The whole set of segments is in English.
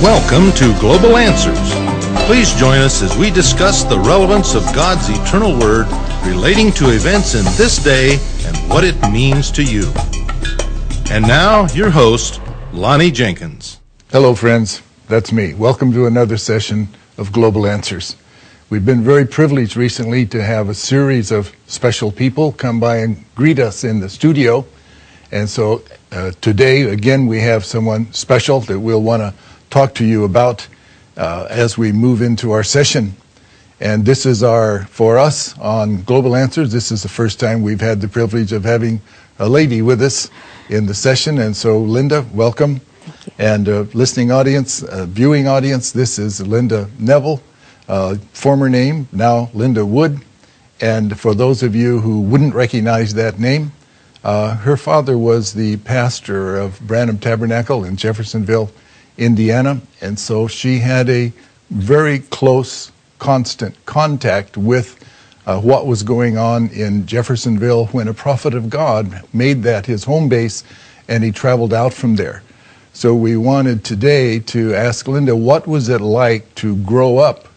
Welcome to Global Answers. Please join us as we discuss the relevance of God's eternal Word relating to events in this day and what it means to you. And now, your host, Lonnie Jenkins. Hello, friends. That's me. Welcome to another session of Global Answers. We've been very privileged recently to have a series of special people come by and greet us in the studio. And so today, again, we have someone special that we'll want to talk to you about as we move into our session. And this is for us on Global Answers, this is the first time we've had the privilege of having a lady with us in the session. And so, Linda, welcome. Thank you. And listening audience, viewing audience, this is Linda Neville, former name, now Linda Wood. And for those of you who wouldn't recognize that name, her father was the pastor of Branham Tabernacle in Jeffersonville, Indiana, and so she had a very close, constant contact with what was going on in Jeffersonville when a prophet of God made that his home base, and he traveled out from there. So we wanted today to ask Linda, what was it like to grow up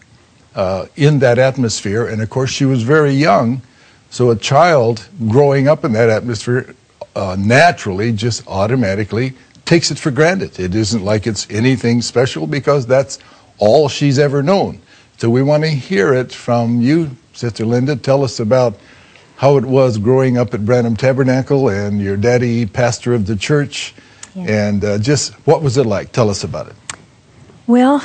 in that atmosphere? And of course, she was very young, so a child growing up in that atmosphere naturally, just automatically takes it for granted. It isn't like it's anything special because that's all she's ever known. So we want to hear it from you, Sister Linda. Tell us about how it was growing up at Branham Tabernacle and your daddy, pastor of the church, and just what was it like? Tell us about it. Well,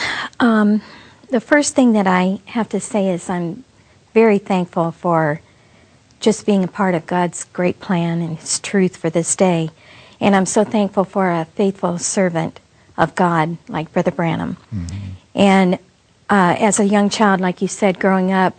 the first thing that I have to say is I'm very thankful for just being a part of God's great plan and His truth for this day. And I'm so thankful for a faithful servant of God like Brother Branham. Mm-hmm. And as a young child, like you said, growing up,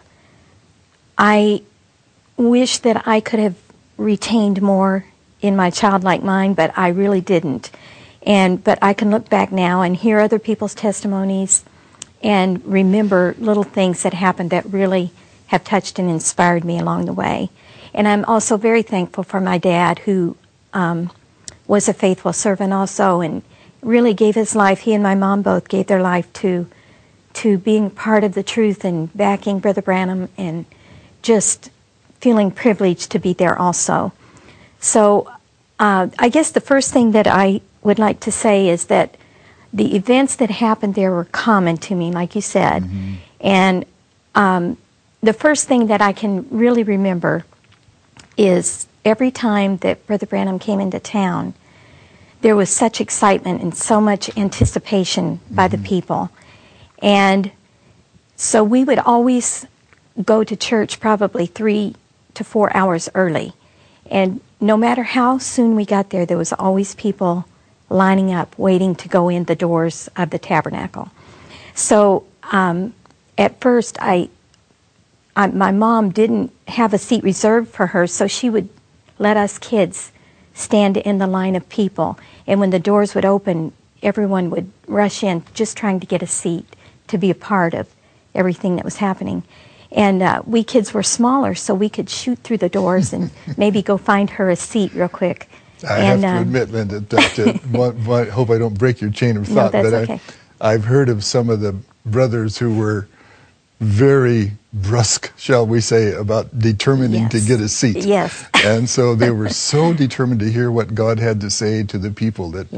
I wish that I could have retained more in my childlike mind, but I really didn't. But I can look back now and hear other people's testimonies and remember little things that happened that really have touched and inspired me along the way. And I'm also very thankful for my dad, who was a faithful servant also, and really gave his life. He and my mom both gave their life to being part of the truth and backing Brother Branham, and just feeling privileged to be there also. So I guess the first thing that I would like to say is that the events that happened there were common to me, like you said. Mm-hmm. And the first thing that I can really remember is every time that Brother Branham came into town, there was such excitement and so much anticipation by the people. And so we would always go to church probably 3 to 4 hours early. And no matter how soon we got there, there was always people lining up, waiting to go in the doors of the tabernacle. So at first, my mom didn't have a seat reserved for her, so she would let us kids stand in the line of people. And when the doors would open, everyone would rush in, just trying to get a seat to be a part of everything that was happening. And we kids were smaller, so we could shoot through the doors and maybe go find her a seat real quick. I have to admit, Linda, I hope I don't break your chain of thought, no, that's but okay. I've heard of some of the brothers who were very brusque, shall we say, about determining to get a seat. Yes. And so they were so determined to hear what God had to say to the people that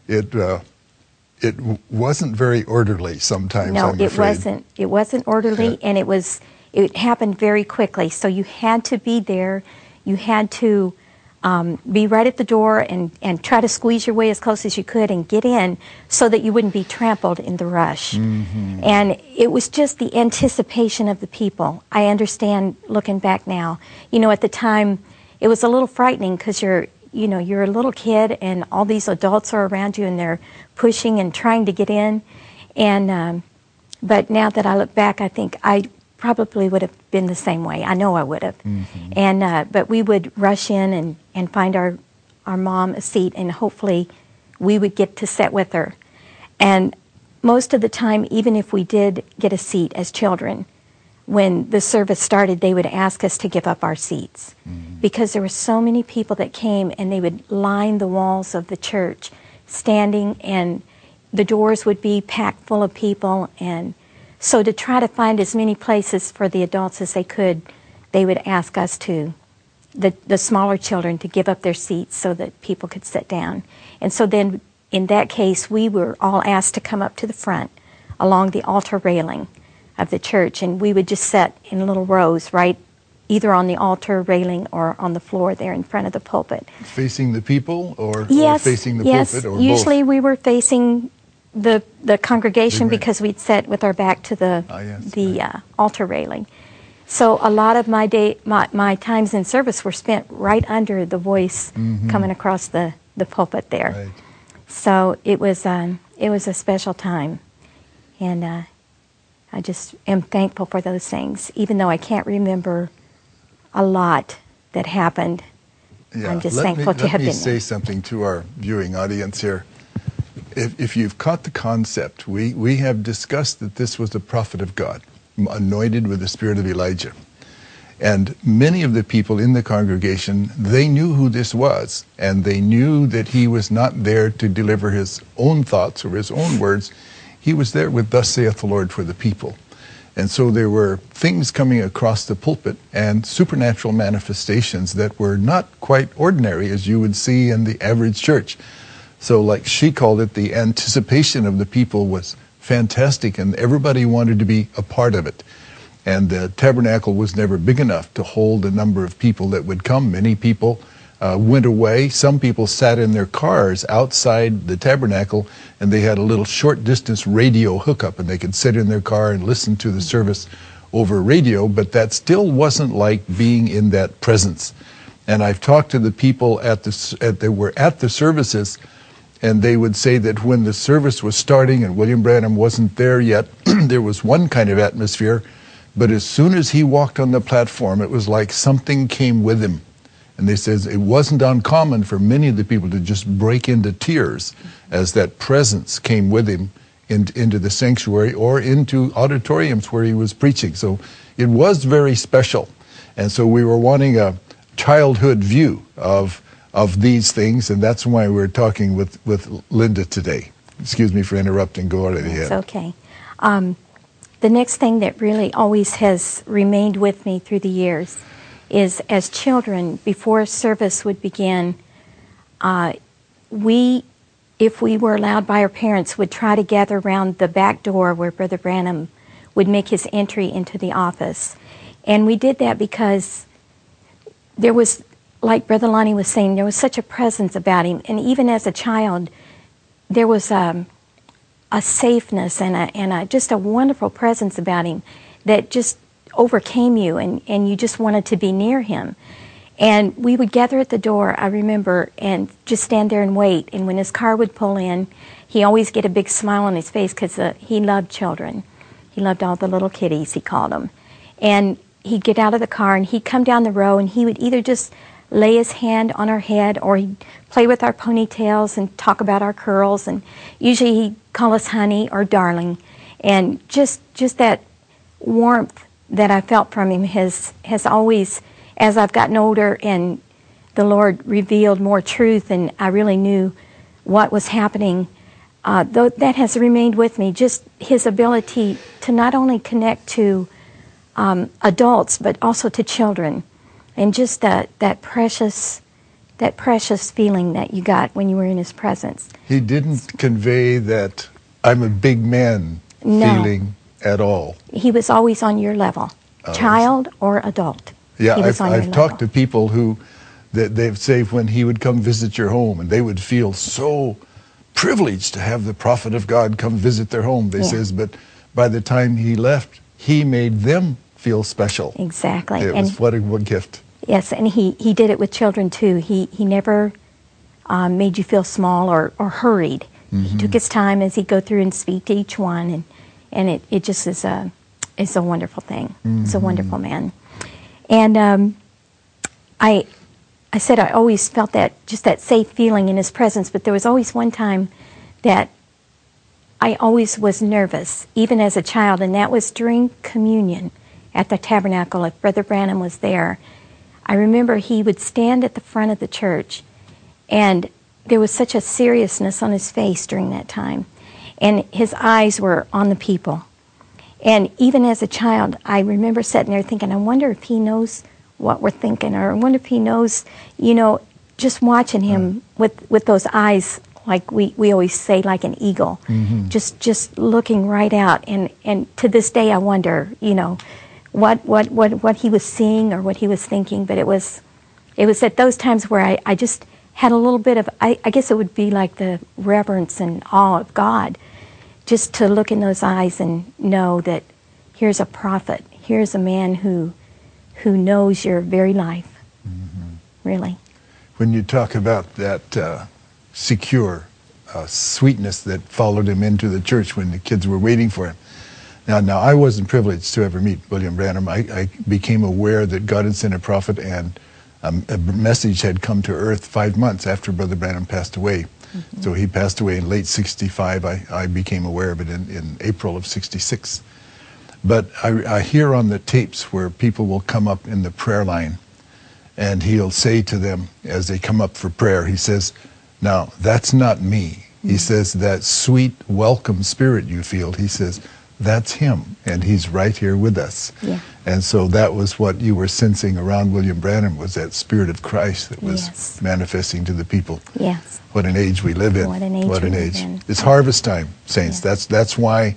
it wasn't very orderly sometimes. No, I'm afraid. It wasn't orderly, and it happened very quickly. So you had to be there. You had to be right at the door and try to squeeze your way as close as you could and get in so that you wouldn't be trampled in the rush. Mm-hmm. And it was just the anticipation of the people. I understand looking back now. You know, at the time, it was a little frightening because you're a little kid and all these adults are around you and they're pushing and trying to get in. And but now that I look back, I think I probably would have been the same way. I know I would have. Mm-hmm. And but we would rush in and find our mom a seat, and hopefully we would get to sit with her. And most of the time, even if we did get a seat as children, when the service started, they would ask us to give up our seats because there were so many people that came, and they would line the walls of the church, standing, and the doors would be packed full of people, and so to try to find as many places for the adults as they could, they would ask us to, the smaller children, to give up their seats so that people could sit down. And so then, in that case, we were all asked to come up to the front along the altar railing of the church, and we would just sit in little rows right either on the altar railing or on the floor there in front of the pulpit. Facing the people or facing the pulpit, or usually both? We were facing the congregation because we'd sit with our back to the altar railing. So a lot of my times in service were spent right under the voice coming across the pulpit there. Right. So it was a special time, and I just am thankful for those things, even though I can't remember a lot that happened. Yeah. I'm just thankful to have been there. Let me say something to our viewing audience here. If you've caught the concept, we have discussed that this was a prophet of God, anointed with the spirit of Elijah. And many of the people in the congregation, they knew who this was, and they knew that he was not there to deliver his own thoughts or his own words. He was there with "Thus saith the Lord" for the people. And so there were things coming across the pulpit and supernatural manifestations that were not quite ordinary as you would see in the average church. So like she called it, the anticipation of the people was fantastic, and everybody wanted to be a part of it. And the tabernacle was never big enough to hold the number of people that would come. Many people went away. Some people sat in their cars outside the tabernacle, and they had a little short distance radio hookup, and they could sit in their car and listen to the service over radio, but that still wasn't like being in that presence. And I've talked to the people that were at the services, and they would say that when the service was starting and William Branham wasn't there yet, there was one kind of atmosphere, but as soon as he walked on the platform, it was like something came with him. And they says it wasn't uncommon for many of the people to just break into tears as that presence came with him into the sanctuary or into auditoriums where he was preaching. So it was very special. And so we were wanting a childhood view of these things, and that's why we're talking with Linda today. Excuse me for interrupting. Go right ahead. It's okay. The next thing that really always has remained with me through the years is, as children, before service would begin, if we were allowed by our parents, would try to gather around the back door where Brother Branham would make his entry into the office. And we did that because there was, like Brother Lonnie was saying, there was such a presence about him. And even as a child, there was a safeness and just a wonderful presence about him that just overcame you, and you just wanted to be near him. And we would gather at the door, I remember, and just stand there and wait. And when his car would pull in, he always get a big smile on his face because he loved children. He loved all the little kiddies, he called them. And he'd get out of the car and he'd come down the row, and he would either just lay his hand on our head, or he'd play with our ponytails and talk about our curls. And usually he'd call us honey or darling. And just that warmth that I felt from him has always, as I've gotten older and the Lord revealed more truth and I really knew what was happening, that has remained with me. Just his ability to not only connect to adults but also to children, and just that precious feeling that you got when you were in his presence. He didn't convey that "I'm a big man" feeling at all. He was always on your level, child or adult. Yeah, I've talked to people who they'd say when he would come visit your home, and they would feel so privileged to have the prophet of God come visit their home. They says, but by the time he left, he made them feel special. Exactly. It was what a gift. Yes, and he did it with children too. He never made you feel small or hurried. He took his time as he'd go through and speak to each one, and it just is a wonderful thing. It's a wonderful man. And I said I always felt that safe feeling in his presence, but there was always one time that I always was nervous, even as a child, and that was during communion at the tabernacle. If Brother Branham was there, I remember he would stand at the front of the church, and there was such a seriousness on his face during that time. and his eyes were on the people. And even as a child, I remember sitting there thinking, I wonder if he knows what we're thinking, or I wonder if he knows, you know, just watching him with those eyes, like we always say, like an eagle, just looking right out. And to this day, I wonder, you know, what he was seeing or what he was thinking. But it was at those times where I just had a little bit of, I guess it would be like the reverence and awe of God, just to look in those eyes and know that here's a prophet, here's a man who knows your very life, really. When you talk about that secure sweetness that followed him into the church when the kids were waiting for him. Now I wasn't privileged to ever meet William Branham. I became aware that God had sent a prophet, and a message had come to earth 5 months after Brother Branham passed away. So he passed away in late 65. I became aware of it in April of 66. But I hear on the tapes where people will come up in the prayer line, and he'll say to them as they come up for prayer, he says, now, that's not me. He says, that sweet, welcome spirit you feel, he says, that's him, and he's right here with us. Yeah. And so that was what you were sensing around William Branham, was that Spirit of Christ that was manifesting to the people. Yes. What an age we live in. What an age What an we age. live in. It's harvest time, saints. Yes. That's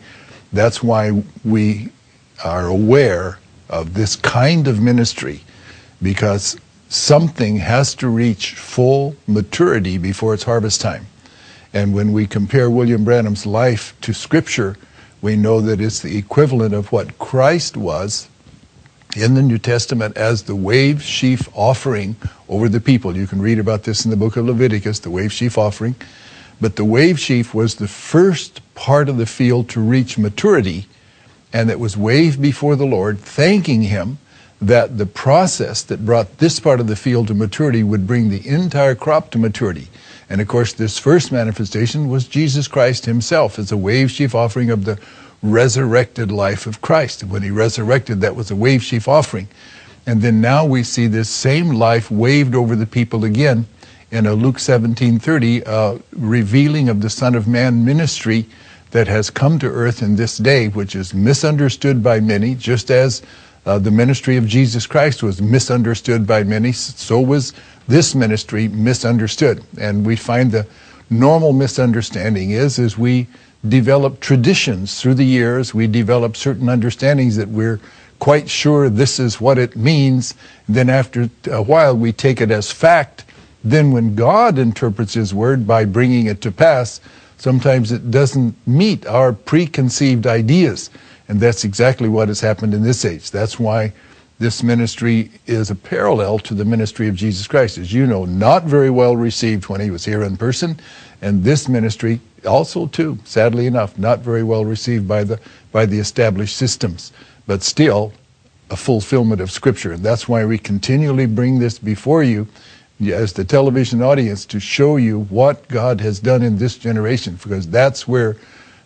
why we are aware of this kind of ministry, because something has to reach full maturity before it's harvest time. And when we compare William Branham's life to Scripture, we know that it's the equivalent of what Christ was in the New Testament as the wave sheaf offering over the people. You can read about this in the book of Leviticus, the wave sheaf offering. But the wave sheaf was the first part of the field to reach maturity, and it was waved before the Lord, thanking him that the process that brought this part of the field to maturity would bring the entire crop to maturity. And of course, this first manifestation was Jesus Christ himself as a wave sheaf offering of the resurrected life of Christ. And when he resurrected, that was a wave sheaf offering. And then now we see this same life waved over the people again in a Luke 17:30 revealing of the Son of Man ministry that has come to earth in this day, which is misunderstood by many, just as the ministry of Jesus Christ was misunderstood by many, so was this ministry misunderstood. And we find the normal misunderstanding is we develop traditions through the years, we develop certain understandings that we're quite sure this is what it means. Then after a while we take it as fact. Then when God interprets his word by bringing it to pass, sometimes it doesn't meet our preconceived ideas. And that's exactly what has happened in this age. That's why this ministry is a parallel to the ministry of Jesus Christ. As you know, not very well received when he was here in person. And this ministry also too, sadly enough, not very well received by the established systems. But still a fulfillment of Scripture. And that's why we continually bring this before you as the television audience to show you what God has done in this generation. Because that's where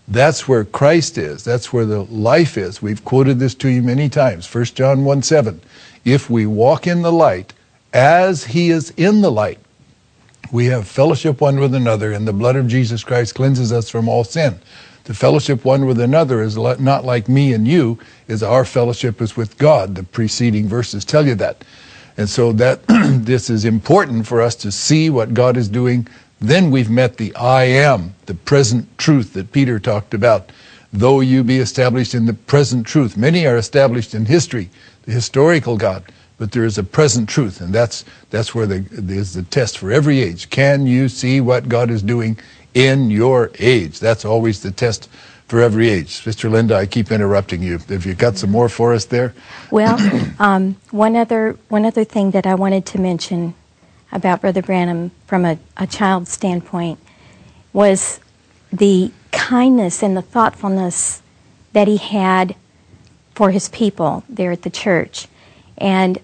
Christ is. That's where the life is. We've quoted this to you many times. 1 John 1:7. If we walk in the light as he is in the light, we have fellowship one with another, and the blood of Jesus Christ cleanses us from all sin. The fellowship one with another is not like me and you, is our fellowship is with God. The preceding verses tell you that. And so that this is important for us to see what God is doing. Then we've met the I am, the present truth that Peter talked about. Though you be established in the present truth. Many are established in history, the historical God, but there is a present truth, and that's where there's the test for every age. Can you see what God is doing in your age? That's always the test for every age. Sister Linda, I keep interrupting you. Have you got some more for us there? Well, one other thing that I wanted to mention about Brother Branham from a child's standpoint was the kindness and the thoughtfulness that he had for his people there at the church. And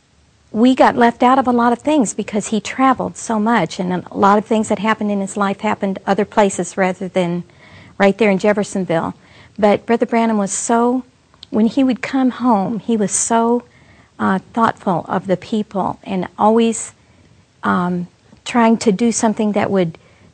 we got left out of a lot of things because he traveled so much, and a lot of things that happened in his life happened other places rather than right there in Jeffersonville. But Brother Branham was so, when he would come home, he was so thoughtful of the people and always trying to do something that would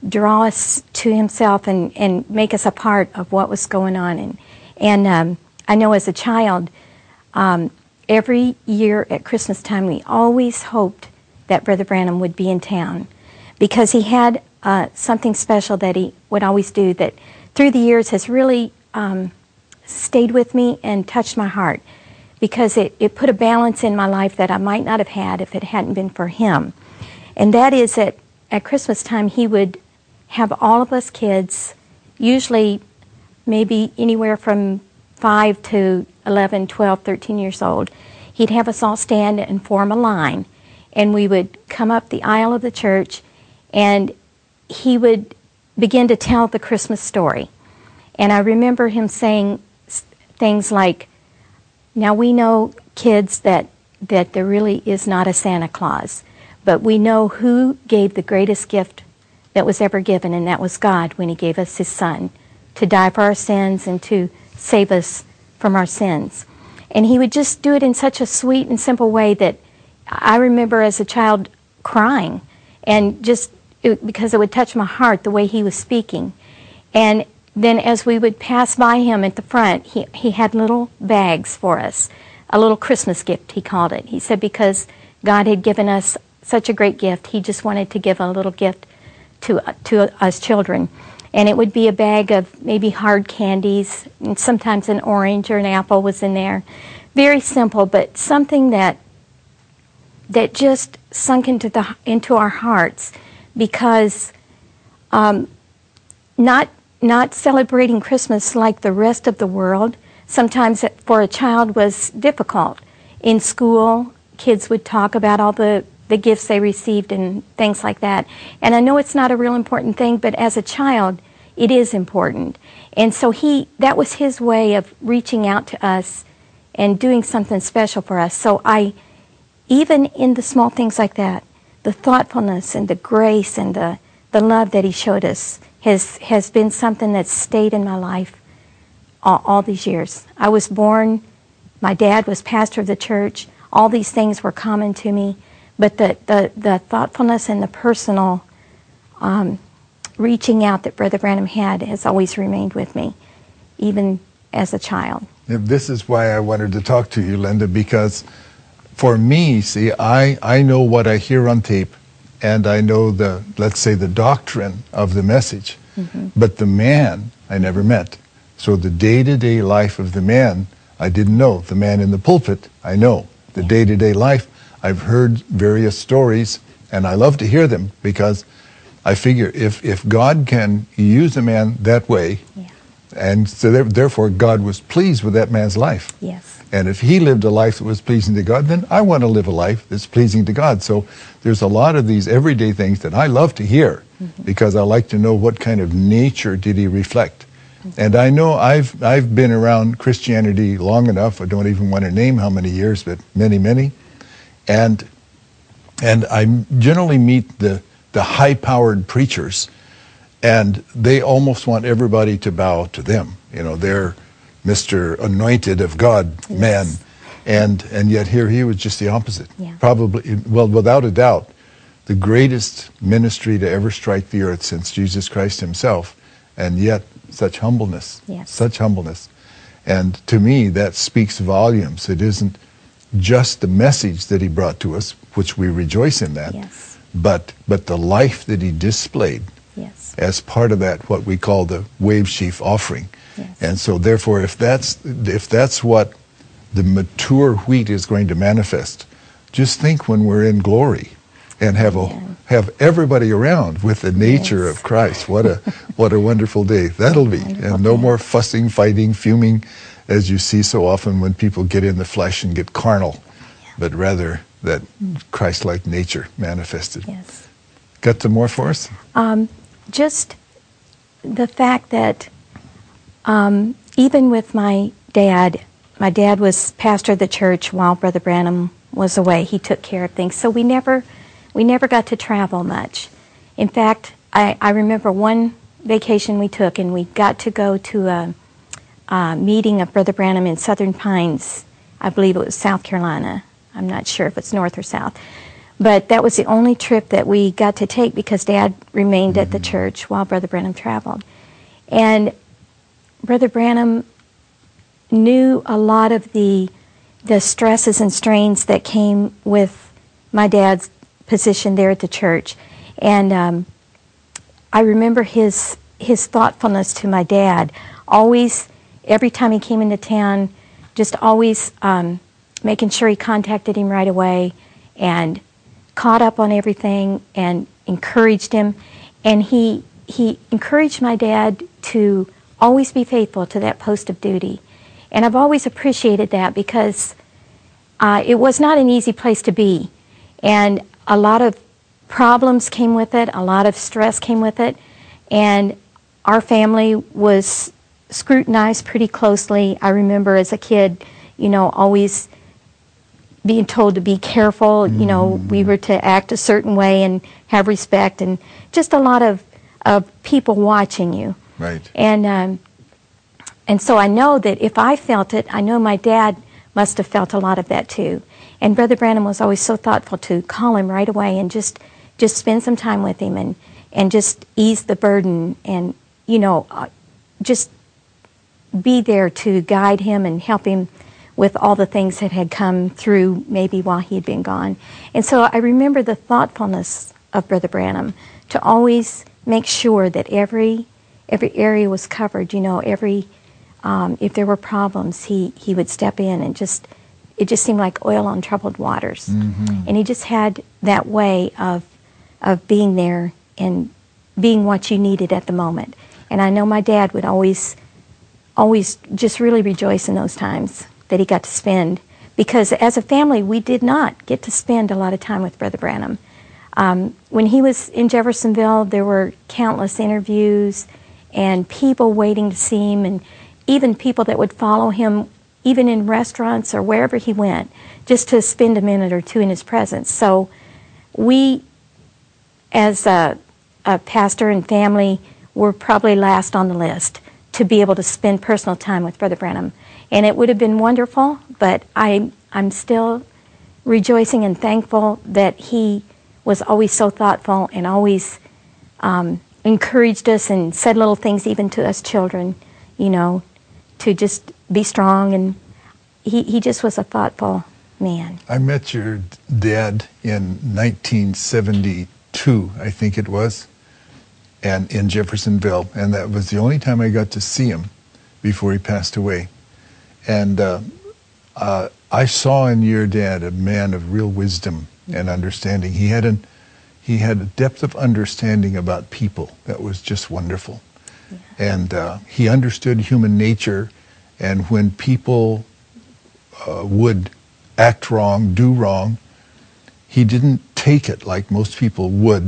draw us to himself and make us a part of what was going on. And I know as a child, every year at Christmas time, we always hoped that Brother Branham would be in town, because he had something special that he would always do that through the years has really stayed with me and touched my heart, because it put a balance in my life that I might not have had if it hadn't been for him. And that is that at Christmas time he would have all of us kids, usually maybe anywhere from 5 to 11, 12, 13 years old, he'd have us all stand and form a line, and we would come up the aisle of the church, and he would begin to tell the Christmas story. And I remember him saying things like, now we know, kids, that there really is not a Santa Claus, but we know who gave the greatest gift that was ever given, and that was God when he gave us his Son to die for our sins and to save us from our sins. And he would just do it in such a sweet and simple way that I remember as a child crying, and because it would touch my heart the way he was speaking. And then as we would pass by him at the front, he had little bags for us, a little Christmas gift, he called it. He said because God had given us such a great gift, he just wanted to give a little gift to us children. And it would be a bag of maybe hard candies, and sometimes an orange or an apple was in there. Very simple, but something that just sunk into our hearts, because not celebrating Christmas like the rest of the world sometimes for a child was difficult. In school, kids would talk about all the gifts they received and things like that. And I know it's not a real important thing, but as a child, it is important. And so that was his way of reaching out to us and doing something special for us. So even in the small things like that, the thoughtfulness and the grace and the love that he showed us has been something that's stayed in my life all these years. I was born, my dad was pastor of the church, all these things were common to me, but the thoughtfulness and the personal reaching out that Brother Branham had has always remained with me, even as a child. This is why I wanted to talk to you, Linda, because for me, see, I know what I hear on tape, and I know let's say the doctrine of the message, but the man I never met. So the day-to-day life of the man, I didn't know. The man in the pulpit, I know. The day-to-day life, I've heard various stories, and I love to hear them, because I figure if God can use a man that way, and so therefore God was pleased with that man's life. Yes. And if he lived a life that was pleasing to God, then I want to live a life that's pleasing to God. So there's a lot of these everyday things that I love to hear, because I like to know what kind of nature did he reflect. And I know I've been around Christianity long enough, I don't even want to name how many years, but many, many. And I generally meet the high-powered preachers, and they almost want everybody to bow to them. You know, they're Mr. Anointed of God man, and yet here he was just the opposite. Probably, well, without a doubt, the greatest ministry to ever strike the earth since Jesus Christ himself, and yet such humbleness, such humbleness. And to me, that speaks volumes. It isn't just the message that he brought to us, which we rejoice in that, but the life that he displayed as part of that, what we call the wave sheaf offering. And so therefore, if that's what the mature wheat is going to manifest, just think when we're in glory and have everybody around with the nature of Christ. What a wonderful day that'll be. And no more fussing, fighting, fuming, as you see so often when people get in the flesh and get carnal, but rather that Christ-like nature manifested. Got some more for us? Just the fact that even with my dad was pastor of the church while Brother Branham was away. He took care of things. So we never got to travel much. In fact, I remember one vacation we took, and we got to go to a meeting of Brother Branham in Southern Pines. I believe it was South Carolina. I'm not sure if it's north or south. But that was the only trip that we got to take because Dad remained at the church while Brother Branham traveled. And Brother Branham knew a lot of the stresses and strains that came with my dad's position there at the church. And I remember his thoughtfulness to my dad. Always, every time he came into town, just always making sure he contacted him right away and caught up on everything and encouraged him. And he encouraged my dad to always be faithful to that post of duty. And I've always appreciated that because it was not an easy place to be. And a lot of problems came with it, a lot of stress came with it, and our family was scrutinized pretty closely. I remember as a kid, always being told to be careful. We were to act a certain way and have respect, and just a lot of people watching you. Right. And so I know that if I felt it, I know my dad must have felt a lot of that too. And Brother Branham was always so thoughtful to call him right away and just spend some time with him and just ease the burden and, just be there to guide him and help him with all the things that had come through maybe while he had been gone. And so I remember the thoughtfulness of Brother Branham to always make sure that every area was covered, if there were problems, he would step in and it just seemed like oil on troubled waters. And he just had that way of being there and being what you needed at the moment. And I know my dad would always just really rejoice in those times that he got to spend, because as a family, we did not get to spend a lot of time with Brother Branham. When he was in Jeffersonville, there were countless interviews and people waiting to see him, and even people that would follow him even in restaurants or wherever he went, just to spend a minute or two in his presence. So we, as a pastor and family, were probably last on the list to be able to spend personal time with Brother Branham. And it would have been wonderful, but I'm still rejoicing and thankful that he was always so thoughtful and always encouraged us and said little things even to us children, to just be strong. And he just was a thoughtful man. I met your dad in 1972, I think it was, and in Jeffersonville, and that was the only time I got to see him before he passed away. And I saw in your dad a man of real wisdom and understanding. He had a depth of understanding about people that was just wonderful. Yeah. And he understood human nature, and when people would act wrong, do wrong, he didn't take it like most people would.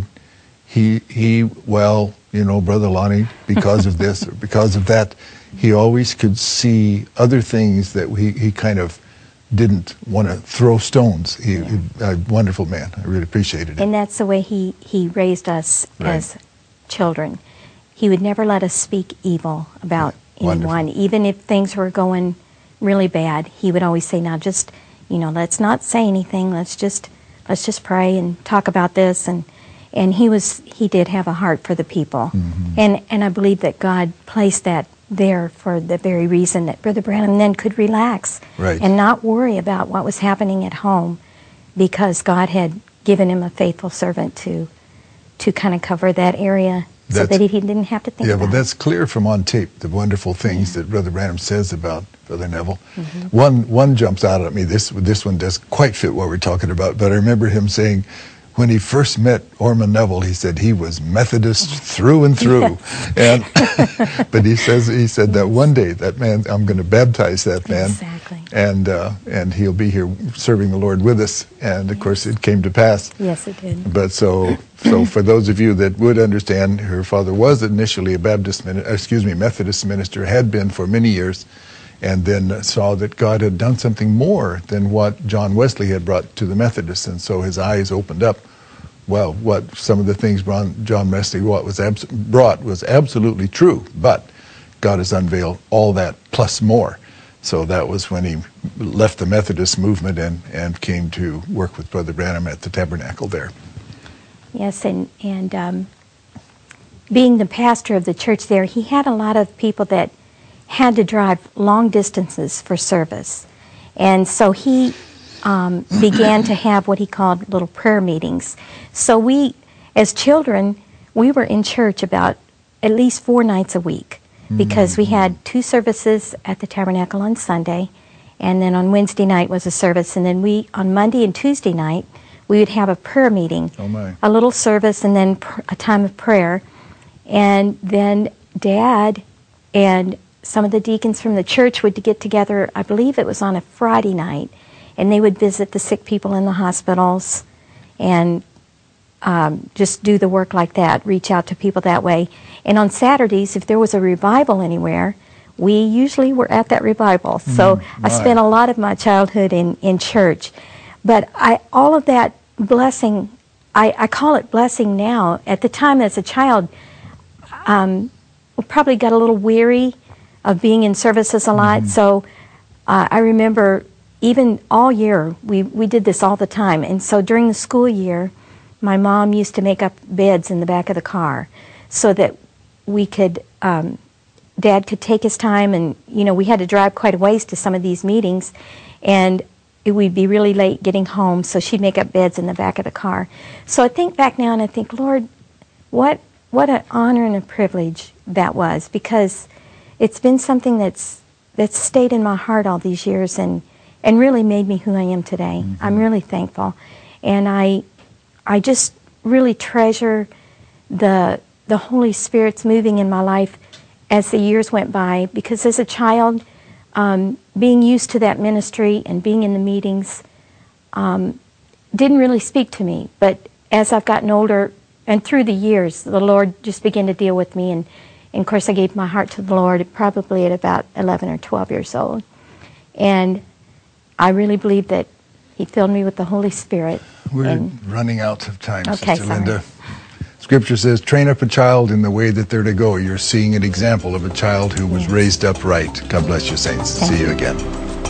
Brother Lonnie, because of this or because of that, he always could see other things that he kind of didn't want to throw stones. A wonderful man. I really appreciated it. And that's the way he raised us as children. He would never let us speak evil about anyone. Even if things were going really bad, he would always say, now just, let's not say anything. Let's just pray and talk about this. And he did have a heart for the people. And I believe that God placed that there for the very reason that Brother Branham then could relax and not worry about what was happening at home, because God had given him a faithful servant to kind of cover that area so that he didn't have to think about it. Yeah, but that's clear from on tape, the wonderful things that Brother Branham says about Brother Neville. One jumps out at me. This one doesn't quite fit what we're talking about, but I remember him saying, when he first met Orman Neville, he said he was Methodist through and through. And but he said that one day that man, I'm going to baptize that man. Exactly. And he'll be here serving the Lord with us. And of course it came to pass. Yes, it did. But so for those of you that would understand, her father was initially a Methodist minister, had been for many years, and then saw that God had done something more than what John Wesley had brought to the Methodists, and so his eyes opened up. Well, what some of the things John Wesley brought was absolutely true, but God has unveiled all that plus more. So that was when he left the Methodist movement and came to work with Brother Branham at the Tabernacle there. Yes, and being the pastor of the church there, he had a lot of people that had to drive long distances for service. And so he began to have what he called little prayer meetings. So we, as children, we were in church about at least 4 nights a week, because we had 2 services at the Tabernacle on Sunday, and then on Wednesday night was a service, and then on Monday and Tuesday night, we would have a prayer meeting, a little service, and then a time of prayer. And then Dad and some of the deacons from the church would get together, I believe it was on a Friday night, and they would visit the sick people in the hospitals and just do the work like that, reach out to people that way. And on Saturdays, if there was a revival anywhere, we usually were at that revival. So I spent a lot of my childhood in church. But all of that blessing, I call it blessing now. At the time as a child, we probably got a little weary of being in services a lot. So I remember even all year, we did this all the time. And so during the school year, my mom used to make up beds in the back of the car so that we could, Dad could take his time, and, you know, we had to drive quite a ways to some of these meetings, and we'd be really late getting home, so she'd make up beds in the back of the car. So I think back now and I think, Lord, what an honor and a privilege that was, because it's been something that's stayed in my heart all these years and really made me who I am today. I'm really thankful. And I just really treasure the Holy Spirit's moving in my life as the years went by, because as a child, being used to that ministry and being in the meetings didn't really speak to me. But as I've gotten older and through the years, the Lord just began to deal with me. And of course, I gave my heart to the Lord probably at about 11 or 12 years old. And I really believe that He filled me with the Holy Spirit. We're running out of time, Okay, Sister Linda. Scripture says, train up a child in the way that they're to go. You're seeing an example of a child who was raised upright. God bless you, saints. See you again.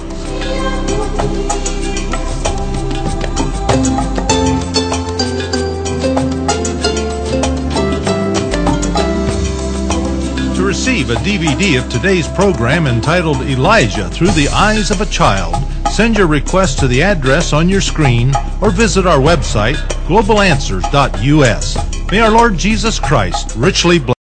To receive a DVD of today's program entitled Elijah Through the Eyes of a Child, send your request to the address on your screen or visit our website, globalanswers.us. May our Lord Jesus Christ richly bless.